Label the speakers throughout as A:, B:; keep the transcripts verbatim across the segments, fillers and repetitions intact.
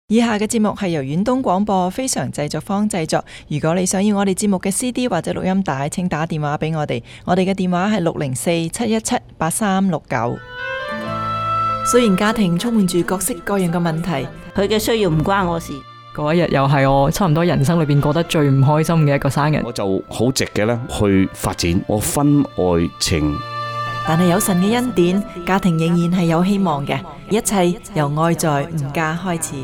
A: 以下嘅節目係由遠東廣播非常製作坊製作。如果你想要我哋節目嘅 C D 或者錄音帶，請打電話俾我哋。我哋嘅電話係六零四七一七八三六九。雖然家庭充滿住各式各樣嘅問題，
B: 佢嘅需要唔關我事。
C: 嗰一日又係我差唔多人生裏邊過得最唔開心嘅一個生日。
D: 我就好直嘅咧去發展我婚外情。
A: 但係有神嘅恩典，家庭仍然係有希望嘅。一切由愛在吾家開始。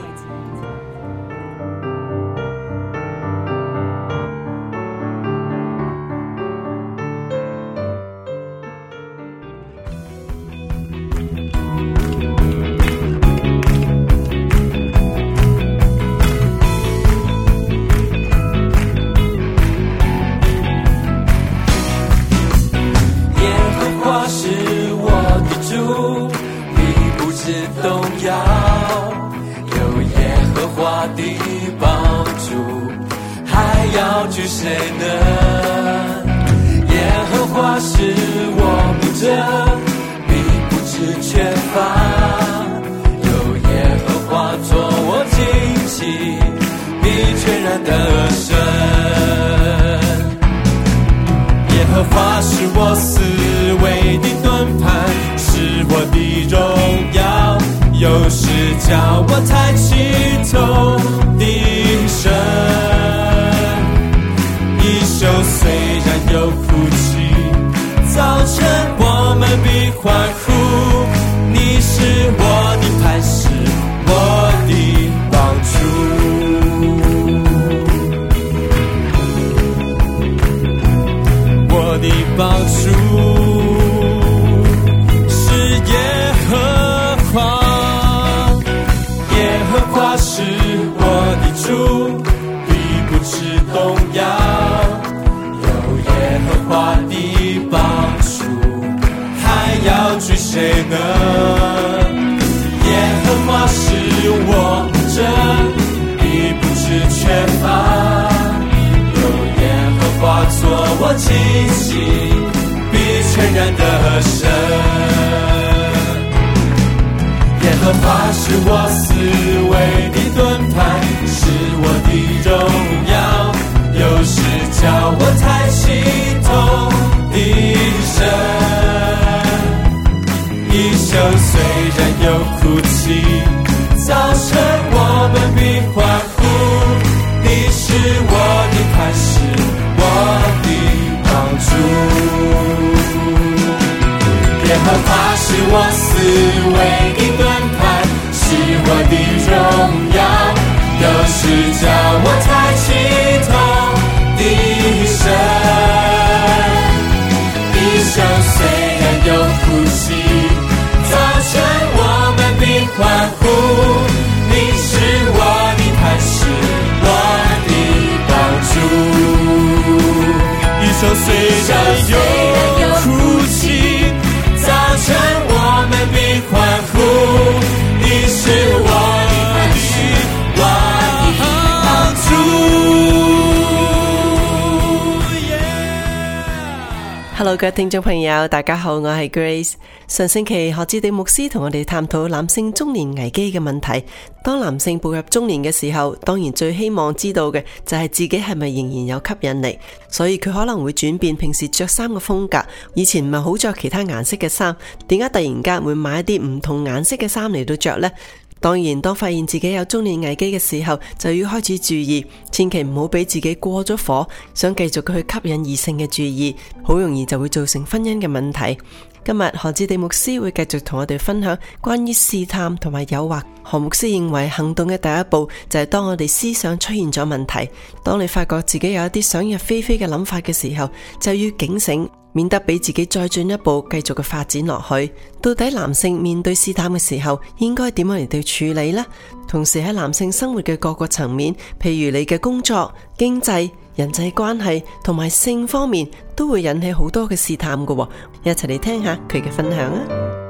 E: Hello， 各位聽眾朋友，大家好，我係 Grace。上星期何志迪牧師同我哋探討男性中年危機嘅問題。當男性步入中年嘅時候，當然最希望知道嘅就係自己係咪仍然有吸引力，所以佢可能會轉變平時着衫嘅風格。以前唔係好着其他顏色嘅衫，點解突然間會買一啲唔同顏色嘅衫嚟到着呢？當然，當發現自己有中年危機嘅時候，就要開始注意，千祈唔好俾自己過咗火，想繼續去吸引異性嘅注意，好容易就會造成婚姻嘅問題。今日何志地牧師會繼續同我哋分享關於試探同埋誘惑。何牧師認為行動嘅第一步就係當我哋思想出現咗問題，當你發覺自己有一啲想入非非嘅諗法嘅時候，就要警醒，免得俾自己再進一步繼續嘅發展落去。到底男性面對試探嘅時候應該點樣嚟到處理呢？同時喺男性生活嘅各個層面，譬如你嘅工作、經濟、人際關係同埋性方面，都會引起好多嘅試探㗎喎。一齊嚟聽下佢嘅分享啊！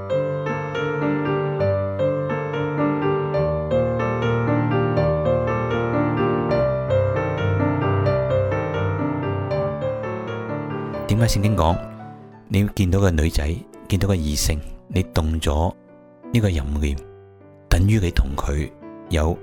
F: 點解聖經講你見到個女仔，見到個異性，你動咗呢個淫念，等於你同佢有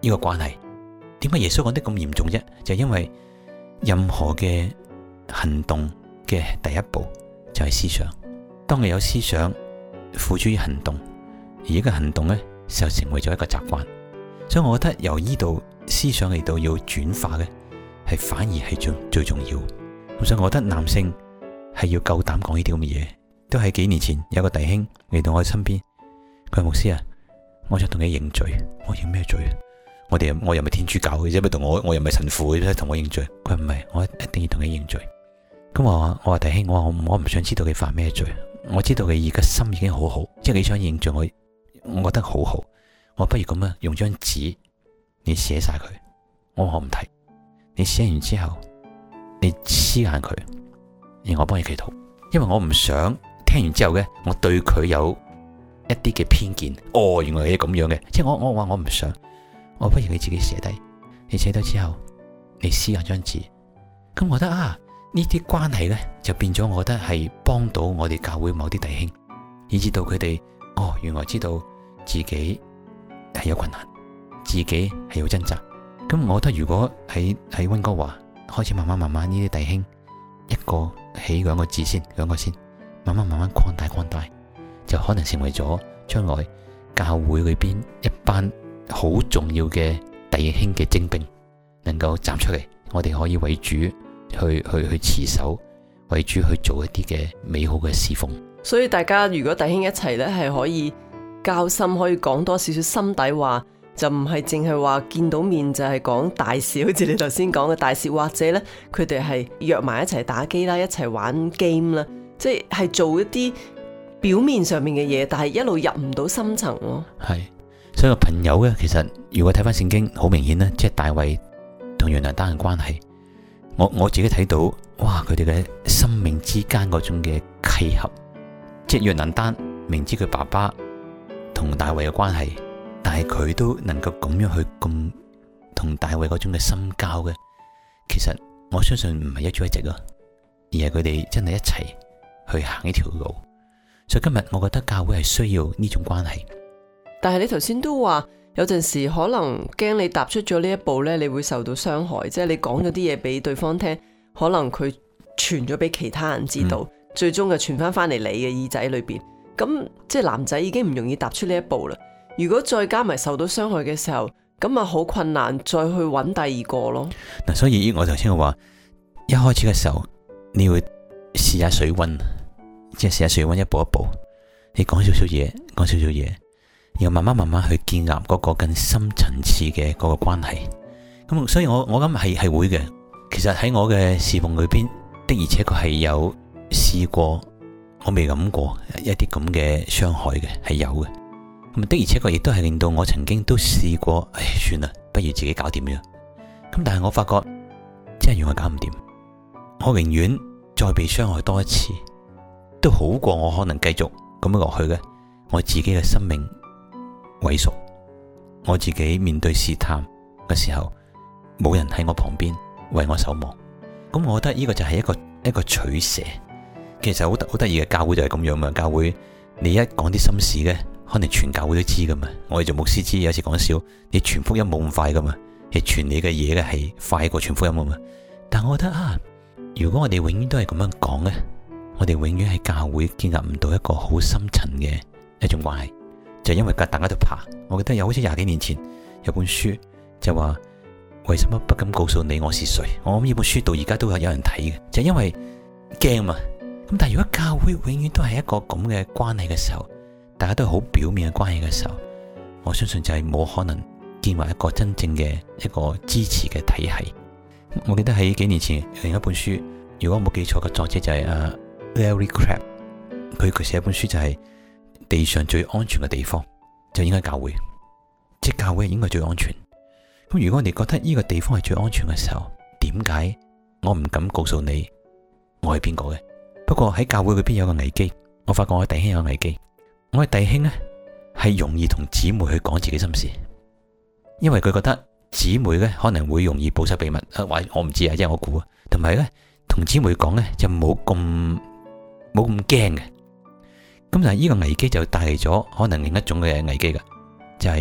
F: 呢個關係。點解耶穌講得咁嚴重啫？就係因為任何嘅行動嘅第一步就係思想。當你有思想付諸於行動，而呢個行動呢就成為咗一個習慣。所以我覺得由呢度思想嚟到要轉化嘅，係反而係最最重要。咁所以我覺得男性係要夠膽講呢啲咁嘅嘢。都喺幾年前有個弟兄嚟到我身邊，佢話牧師啊，我想同你認罪。我認咩罪啊？我哋我又唔係天主教嘅啫，不同我我又唔係神父嘅啫，同我認罪。佢話唔係，我一定要同你認罪。咁我話我話弟兄，我話我唔想知道你犯咩罪，我知道你而家心已經好好，即係你想認罪，我我覺得好好。我不如咁啊，用張紙你寫晒佢，我我唔睇。你寫完之後，你黐硬佢，而我幫你祈禱，因為我唔想聽完之後嘅，我對佢有一啲嘅偏見。哦，原來你係咁樣嘅，即係我我話我唔想。我不如你自己寫低，你寫低之後，你撕下張紙。咁我覺得啊，呢啲關係呢，就變咗，我覺得係幫到我哋教會某啲弟兄，以至到佢哋哦，原來知道自己係有困難，自己係有掙扎。咁我覺得如果喺喺溫哥華開始慢慢慢慢呢啲弟兄一個起兩個字先，兩個先，慢慢慢慢擴大擴大，就可能成為咗將來教會裏邊一班好重要嘅弟兄嘅精兵，能夠站出嚟，我哋可以為主去去去持守，為主去做一啲嘅美好嘅侍奉。
E: 所以大家如果弟兄一齊呢，係可以交心，可以講多少少心底話，就唔係淨係話見到面就係講大事，好似你頭先講嘅大事，或者呢，佢哋係約埋一齊打機啦，一齊玩 game 啦，即係做一啲表面上面嘅嘢，但係一路入唔到深層咯。
F: 係。所以個朋友咧，其實如果睇翻聖經，好明顯咧，即係大衛同約拿單嘅關係，我我自己睇到，哇，佢哋嘅生命之間嗰種嘅契合，即係約拿單明知佢爸爸同大衛嘅關係，但係佢都能夠咁樣去咁同大衛嗰種嘅深交嘅，其實我相信唔係一朝一夕啊，而係佢哋真係一齊去行呢條路。所以今日我覺得教會係需要呢種關係。
E: 但係你頭先都話有陣時可能驚你踏出咗呢一步呢，你會受到傷害，即係你講咗啲嘢俾對方聽，可能佢傳咗俾其他人知道，嗯、最終就傳翻翻嚟你嘅耳仔裏邊。咁即係男仔已經唔容易踏出呢一步啦。如果再加埋受到傷害嘅時候，咁啊好困難再去揾第二個咯。嗱，
F: 所以我頭先話一開始嘅時候，你會試下水溫，即係試下水溫，一步一步，你講少少嘢，講少少嘢。然後慢慢慢慢去建立嗰個更深層次嘅嗰個關係，咁所以我我諗係係會嘅。其實喺我嘅侍奉裏邊的而且確係有試過，我未諗過一啲咁嘅傷害嘅係有嘅。咁的而且確亦都係令到我曾經都試過，唉，算啦，不如自己搞掂咗。咁但係我發覺真係原來搞唔掂，我寧願再被傷害多一次，都好過我可能繼續咁樣落去嘅。我自己嘅生命萎縮，我自己面對試探嘅時候，冇人喺我旁邊為我守望。咁我覺得呢個就係一個一個取捨。其實好好得意嘅，教會就係咁樣嘛。教會你一講啲心事嘅，可能全教會都知噶嘛。我哋做牧師知，有時講笑，你傳福音冇咁快噶嘛，係傳你嘅嘢嘅係快過傳福音噶嘛。但我覺得啊，如果我哋永遠都係咁樣講咧，我哋永遠喺教會建立唔到一個好深層嘅一種關係。就因為大家都怕，我記得有好似廿幾年前有本書就話，為什麼不敢告訴你我是誰？我諗呢本書到而家都有有人睇嘅，就因為驚嘛。咁但係如果教會永遠都係一個咁嘅關係嘅時候，大家都係好表面嘅關係嘅時候，我相信就係冇可能建立一個真正嘅一個支持嘅體系。我記得喺幾年前另一本書，如果我冇記錯嘅作者就係阿 Larry Crabb，佢佢寫一本書就係、是。地上最安全嘅地方就應該教會，即係教會應該最安全。咁如果你覺得呢個地方係最安全嘅時候，點解我唔敢告訴你我係邊個嘅？不過喺教會嗰邊有個危機，我發覺我弟兄有個危機。我嘅弟兄呢係容易同姊妹去講自己心事，因為佢覺得姊妹呢可能會容易保守秘密，或我唔知啊，因為我估啊，同埋呢同姊妹講呢就冇咁冇咁驚嘅。咁但係呢個危機就帶嚟咗可能另一種嘅危機噶，就係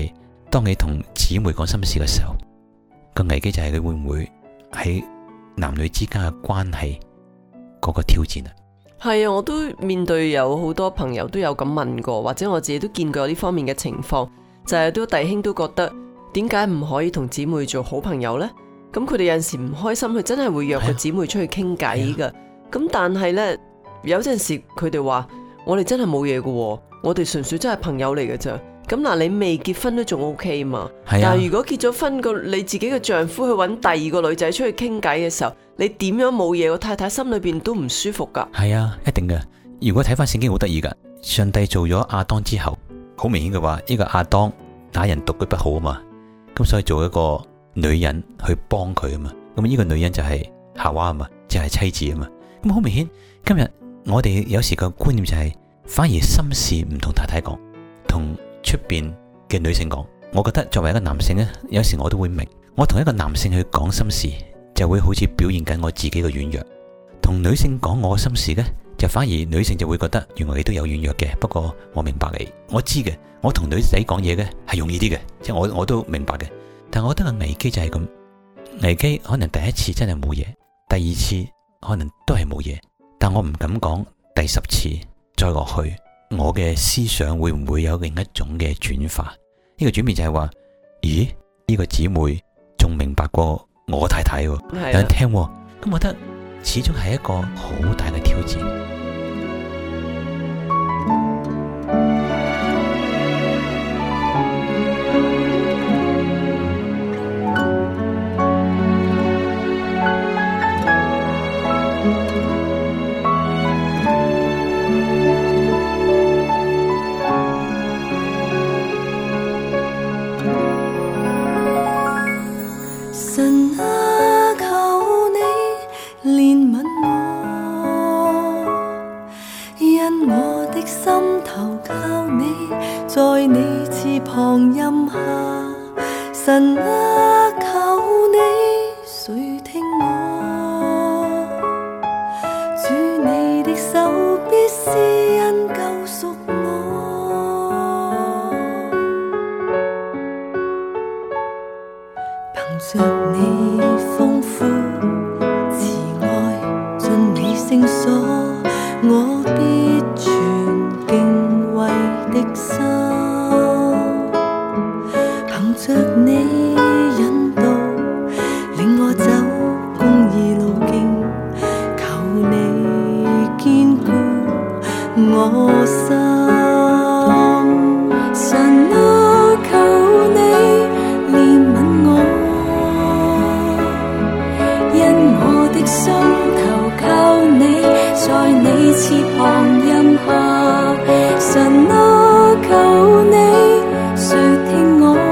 F: 當你同姊妹講心事嘅時候，個危機就係你會唔會喺男女之間嘅關係嗰個挑戰啊？
E: 係啊，我都面對有好多朋友都有咁問過，或者我自己都見過呢方面嘅情況，就係都弟兄都覺得點解唔可以同姊妹做好朋友呢？咁佢哋有陣時唔開心，佢真係會約個姊妹出去傾偈噶。咁但係呢，有陣時佢哋話我哋真係冇嘢噶，我哋純粹真係朋友嚟嘅咋。咁嗱，你未結婚都仲 OK 嘛？但係如果結咗婚個你自己嘅丈夫去揾第二個女仔出去傾偈嘅時候，你點樣冇嘢？個太太心裏邊都唔舒服噶。係
F: 啊，一定嘅。如果睇翻聖經好得意噶，上帝做咗亞當之後，好明顯嘅話，呢個亞當打人獨居不好啊嘛，咁所以做一個女人去幫佢啊嘛。咁呢個女人就係夏娃啊嘛，就係妻子啊嘛。咁好明顯，今日我哋有時個觀念就係反而心事唔同太太講，同出邊嘅女性講。我覺得作為一個男性呢，有時我都會明，我同一個男性去講心事，就會好似表現緊我自己嘅軟弱；同女性講我嘅心事呢，就反而女性就會覺得原來你都有軟弱嘅。不過我明白你，我知嘅。我同女仔講嘢嘅係容易啲嘅，即係我我都明白嘅。但我覺得個危機就係咁，危機可能第一次真係冇嘢，第二次可能都係冇嘢，但我唔敢講第十次再落去，我嘅思想會唔會有另一種嘅轉化？呢個轉變就係話，咦？呢個姊妹仲明白過我太太喎，有人聽喎，咁我覺得始終係一個好大嘅挑戰。
B: 神啊，求你憐憫我，因我的心投靠你，在你翅膀蔭下。神啊，求你垂聽我，主你的手必施恩救贖我，憑着你豐富慈愛進你聖所，我必存敬畏的心，憑着你引導令我走公義路徑，求你堅固我心。神啊，求你憐憫我，因我的心投靠你，在你翅膀蔭下。神啊，求你垂聽我，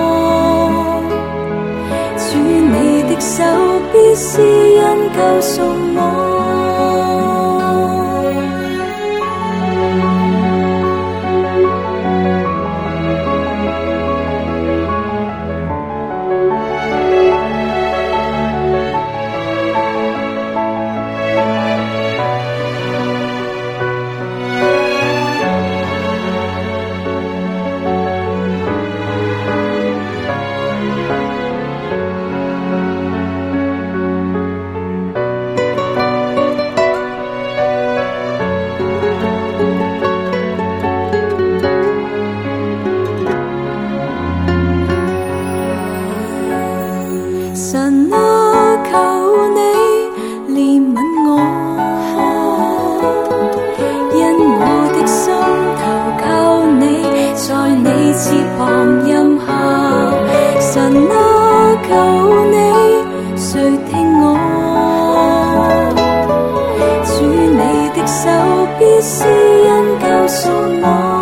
B: 主你的手必施恩救贖我。神啊，求你憐憫我，因我的心投靠你，在你翅膀蔭下。神啊，求你垂聽我，主你的手必施恩救贖我。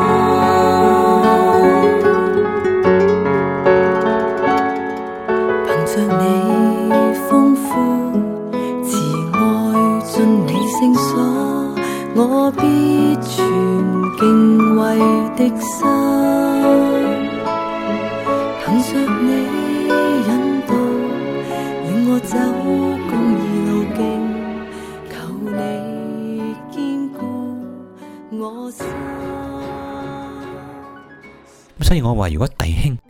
B: 我必存敬畏的心，憑着你引導，令我走公義路徑，求你堅固我心。
F: 咁所以我話，如果弟兄大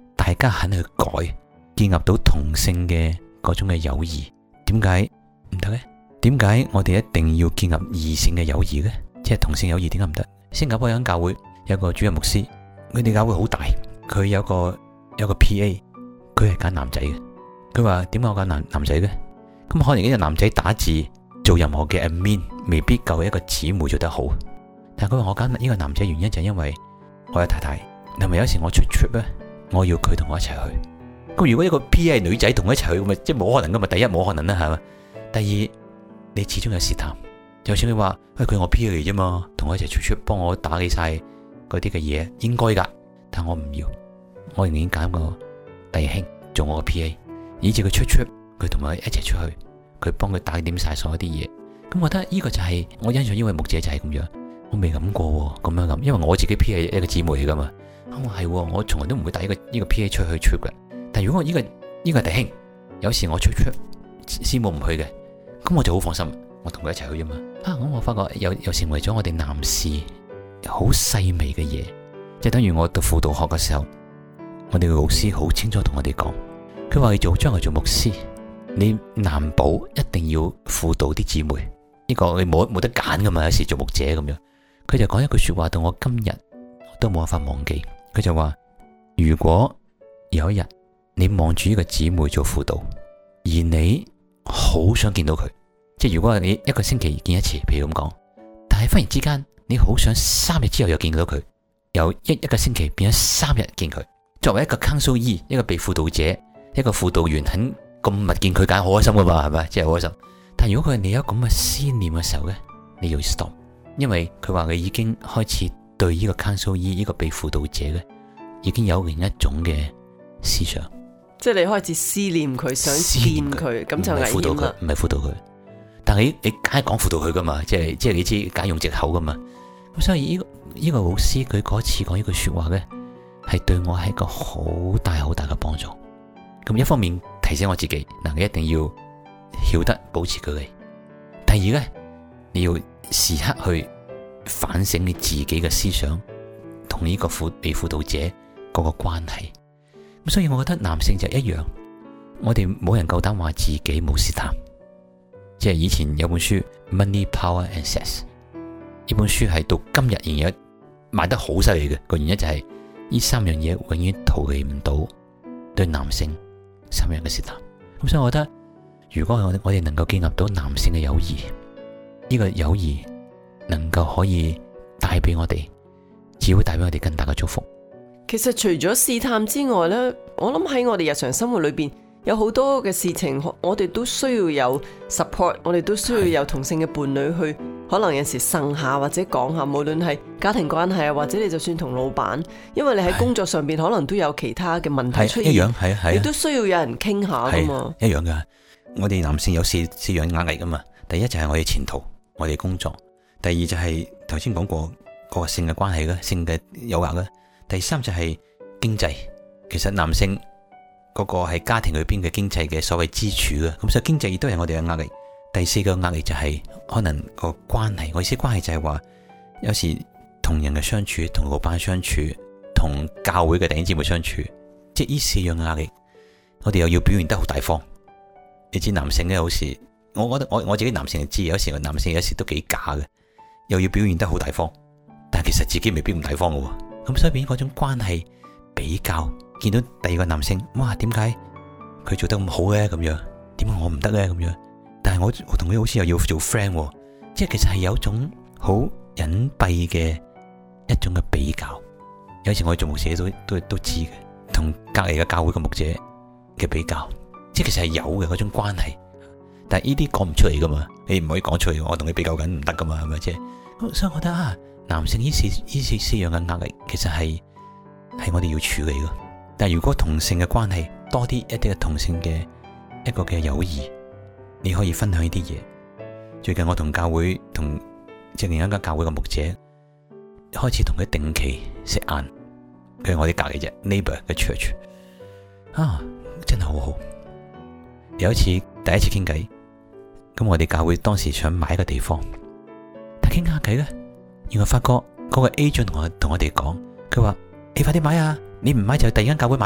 F: 家肯去改，建立到同性嘅嗰種嘅友誼，點解唔得呢？點解我哋一定要建立異性嘅友誼呢？即係同性友誼點解唔得？新加坡有間教會有個主任牧師，佢哋教會好大，佢有個有個 P A， 佢係揀男仔嘅。佢話點解我揀男男仔呢？咁可能呢個男仔打字做任何嘅 admin 未必夠一個姊妹做得好，但係佢話我揀呢個男仔原因就係因為我有太太，同埋有時我出 trip 咧，我要佢同我一齊去。咁如果一個 P A 女仔同我一齊去，咁咪即係冇可能噶嘛？第一冇可能啦，係嘛？第二你始終有試探，就算你話喂佢我 P A 嚟啫嘛，同我一齊出 trip 幫我打理晒嗰啲嘅嘢，應該噶，但我唔要，我仍然揀個弟兄做我個 P A， 以至佢出 trip 佢同我一齊出去，佢幫佢打點晒所有啲嘢。咁我覺得呢個就係、是、我欣賞呢位牧者就係咁樣。我未諗過咁樣諗，因為我自己 P A 一個姊妹嚟噶嘛。我係我從來都唔會帶呢個呢個 P A 出去 trip 嘅。但如果我呢、這個呢、這個弟兄有時我出 trip 師母唔去嘅，咁我就好放心，我同佢一齊去啫嘛。啊，咁我發覺有有時為咗我哋男士好細微嘅嘢，即係等於我讀輔導學嘅時候，我哋嘅老師好清楚同我哋講，佢話你做將來做牧師，你難保一定要輔導啲姊妹，呢、這個你冇冇得揀噶嘛。有時做牧者咁樣，佢就講一句說話，到我今日都冇辦法忘記。佢就話，如果有一日你望住呢個姊妹做輔導，而你好想見到佢，即係如果你一個星期見一次，譬如咁講，但係忽然之間你好想三日之後又見到佢，由一一個星期變咗三日見佢。作為一個 counselee， 一個被輔導者，一個輔導員，肯咁密見佢，梗係好開心噶嘛，係咪？即係好開心。但如果佢係你有咁嘅思念嘅時候咧，你要 stop， 因為佢話佢已經開始對呢個 counselee， 呢個被輔導者咧，已經有另一種嘅思想。
E: 即係你開始思念佢，想見佢，咁就危險啦。
F: 唔係輔導佢，但係你你梗係講輔導佢噶嘛？即係即係你知，梗係用藉口噶嘛？咁所以呢、這個呢、這個老師佢嗰次講呢句說話咧，係對我係一個好大好大嘅幫助。咁一方面提醒我自己，嗱，你一定要曉得保持距離。第二咧，你要時刻去反省你自己嘅思想同呢個輔被輔導者嗰個關係。咁所以我覺得男性就一樣，我哋冇人夠膽話自己冇試探。即係以前有本書 Money, Power and Sex， 呢本書係到今日仍然賣得好犀利嘅，個原因就係呢三樣嘢永遠逃離唔到對男性三樣嘅試探。咁所以我覺得，如果我我哋能夠建立到男性嘅友誼，呢個友誼能夠可以帶俾我哋，只會帶俾我哋更大嘅祝福。
E: 其實除咗試探之外呢，我諗喺我哋日常生活裏邊有好多嘅事情，我哋都需要有 support， 我哋都需要有同性嘅伴侶去，可能有時呻下或者講下，無論係家庭關係啊，或者你就算同老闆，因為你喺工作上邊可能都有其他嘅問題出現，
F: 一樣係係，
E: 你都需要有人傾下噶嘛，
F: 一樣噶。我哋男性有四四樣壓力噶嘛，第一就係我哋前途，我哋工作；第二就係頭先講過個性嘅關係啦，性嘅誘惑啦。第三就係經濟，其實男性嗰個係家庭裏邊嘅經濟嘅所謂支柱啦，咁所以經濟亦都係我哋嘅壓力。第四個壓力就係可能個關係，我意思關係就係話，有時同人嘅相處，同老闆相處，同教會嘅弟兄姊妹相處，即係呢四樣壓力，我哋又要表現得好大方。你知男性咧，有時我覺得我我自己男性就知，有時個男性有時都幾假嘅，又要表現得好大方，但係其實自己未必咁大方嘅。咁所以變嗰種關係比較，見到第二個男性，哇，點解佢做得咁好咧？咁樣，點解我唔得咧？咁樣，但係我我同佢好似又要做 friend， 即係其實係有種好隱蔽嘅一種嘅比較。有時我哋做牧者都都都知嘅，同隔籬嘅教會嘅牧者嘅比較，即係其實係有嘅嗰種關係。但係呢啲講唔出嚟噶嘛，你唔可以講出嚟，我同你比較緊唔得噶嘛，係咪啫？所以我覺得啊。男性呢四呢四四樣嘅壓力，其實係係我哋要處理嘅。但係如果同性嘅關係多啲，一啲嘅同性嘅一個嘅友誼，你可以分享呢啲嘢。最近我同教會同即係另一間教會嘅牧者開始同佢定期食晏，佢係我哋隔籬啫 neighbor 嘅 church 啊，真係好好。有一次第一次傾偈，咁我哋教會當時想買一個地方，但傾下偈咧。然後發覺嗰個 agent 同我同我哋講，佢話你快啲買啊！你唔買就第二間教會買啦，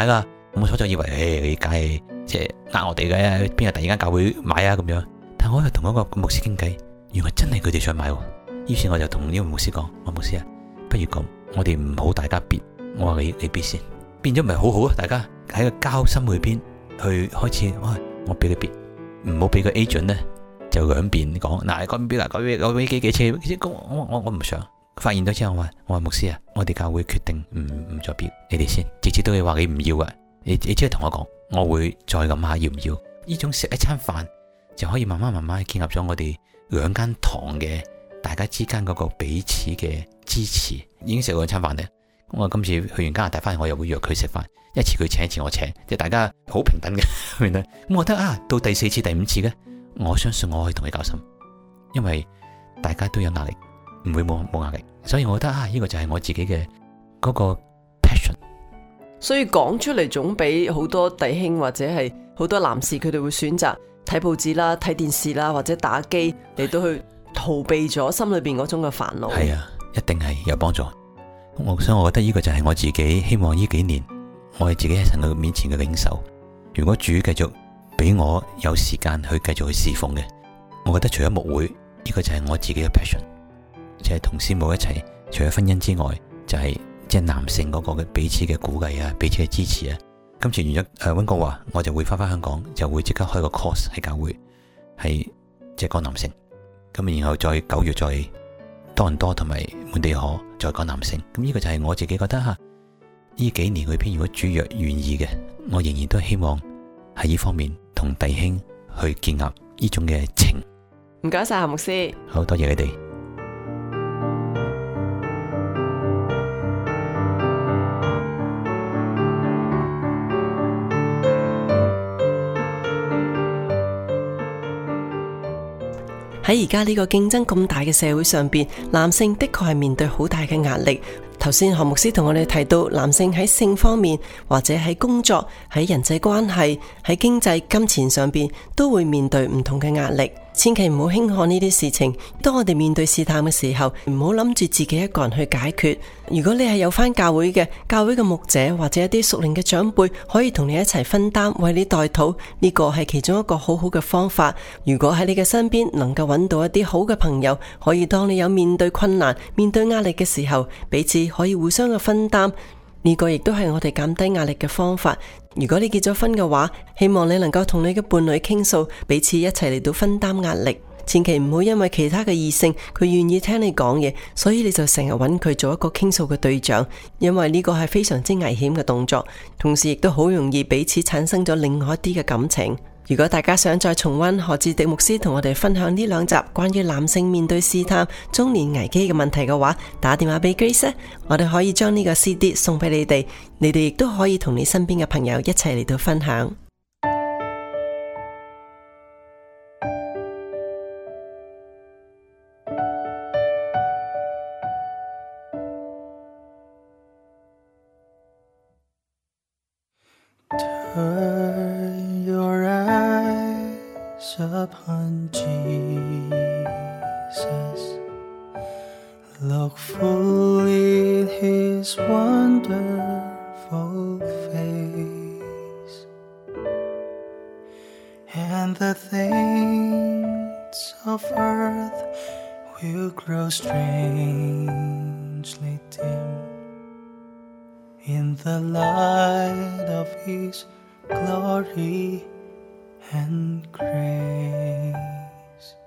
F: 我初初以為誒你梗係即係呃我哋嘅，邊有突然間教會買啊咁樣。但我又同嗰個牧師傾偈，原來真係佢哋想買喎。於是我就同呢個牧師講：我牧師啊，不如咁，我哋唔好大家別，我話你你別先，變咗咪好好啊！大家喺個交心裏邊去開始，喂，我俾你別，唔好俾個 agent 咧就兩邊講，嗱嗰邊嗱嗰邊嗰邊幾幾千，我我我唔想。發現咗之後，我話我話牧師啊，我哋教會決定唔唔再別，你哋先，直至到你話你唔要啊，你你只係同我講，我會再諗下要唔要。呢種食一餐飯就可以慢慢慢慢建立咗我哋兩間堂嘅大家之間嗰個彼此嘅支持。已經食過兩餐飯咧，我今次去完加拿大翻嚟，我又會約佢食飯，一次佢請一次我請，即係大家好平等嘅。咁我覺得啊，到第四次第五次咧，我相信我可以同你交心，因為大家都有壓力。唔會冇冇壓力，所以我覺得啊，呢、這個就係我自己嘅嗰個 passion。
E: 所以講出嚟總比好多弟兄或者係好多男士佢哋會選擇睇報紙啦、睇電視啦或者打機嚟到去逃避咗心裏邊嗰種嘅煩惱。
F: 係啊，一定係有幫助。我所以我覺得呢個就係我自己希望呢幾年我係自己喺神嘅面前嘅領袖。如果主繼續俾我有時間去繼續去侍奉嘅，我覺得除咗牧會，呢、這個就係我自己嘅 passion。就係同師母一齊，除咗婚姻之外，就係即係男性嗰個嘅彼此嘅鼓勵啊，彼此嘅支持啊。今次完咗誒溫哥華，我就會翻返香港，就會即刻開個 course 喺教會，係即係講男性。咁然後再九月再多倫多同埋滿地可再講男性。咁呢個就係我自己覺得吓，呢幾年裏邊如果主若願意嘅，我仍然都希望喺呢方面同弟兄去建立呢種嘅情。
E: 唔該晒夏牧師，
F: 好多謝你哋。
E: 喺而家呢個競爭咁大嘅社會上邊，男性的確係面對好大嘅壓力。頭先何牧師同我哋提到，男性喺性方面或者喺工作、喺人際關係、喺經濟、金錢上邊都會面對唔同嘅壓力。千祈唔好輕看呢啲事情。當我哋面對試探嘅時候，唔好諗住自己一個人去解決。如果你係有返教會嘅，教會嘅牧者或者一啲屬靈嘅長輩可以同你一齊分擔，為你代禱，呢個係其中一個好好嘅方法。如果喺你嘅身邊能夠揾到一啲好嘅朋友，可以當你有面對困難、面對壓力嘅時候，彼此可以互相嘅分擔，呢個亦都係我哋減低壓力嘅方法。如果你結咗婚嘅話，希望你能夠同你嘅伴侶傾訴，彼此一齊嚟到分擔壓力。千祈唔好因為其他嘅異性佢願意聽你講嘢，所以你就成日揾佢做一個傾訴嘅對象，因為呢個係非常之危險嘅動作，同時亦都好容易彼此產生咗另外一啲嘅感情。如果大家想再重溫何志迪牧師同我哋分享呢兩集關於男性面對試探、中年危機嘅問題嘅話，打電話俾 Grace， 我哋可以將呢個 C D 送俾你哋，你哋亦都可以同你身邊嘅朋友一齊嚟到分享。
G: Turn your eyes upon Jesus, look full in His wonderful face, and the things of earth will grow strangely dim in the light of His glory and grace.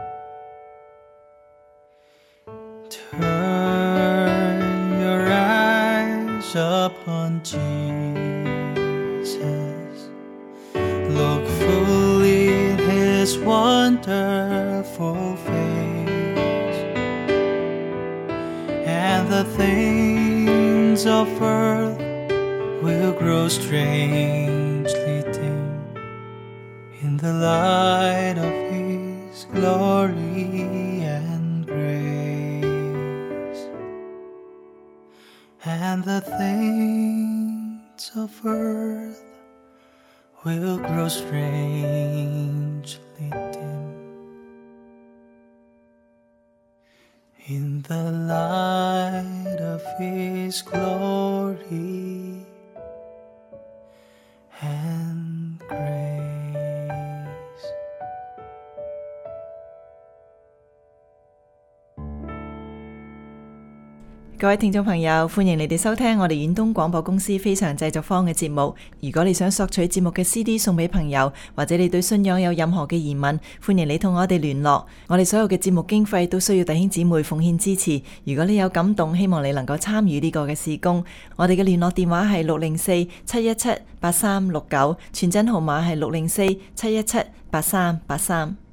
G: Turn your eyes upon Jesus, look full in His wonderful face, and the things of earth will grow strangely dim in the light of His glory and grace, and the things of earth will grow strangely dim in the light of His glory
A: 各位聽眾朋友，歡迎你哋收聽我哋遠東廣播公司非常製作坊嘅節目。如果你想索取節目嘅 C D 送俾朋友，或者你對信仰有任何嘅疑問，歡迎你同我哋聯絡。我哋所有嘅節目經費都需要弟兄姊妹奉獻支持。如果你有感動，希望你能夠參與呢個嘅事工。我哋嘅聯絡電話係六零四七一七八三六九，傳真號碼係六零四七一七八三八三。